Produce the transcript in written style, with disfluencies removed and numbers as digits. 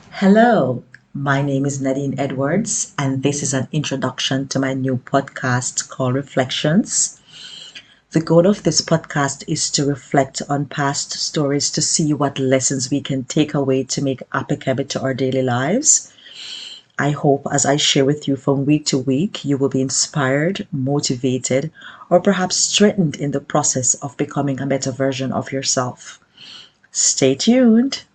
Hello, my name is Nadine Edwards, and this is an introduction to my new podcast called Reflections. The goal of this podcast is to reflect on past stories to see what lessons we can take away to make applicable to our daily lives. I hope as I share with you from week to week, you will be inspired, motivated, or perhaps strengthened in the process of becoming a better version of yourself. Stay tuned.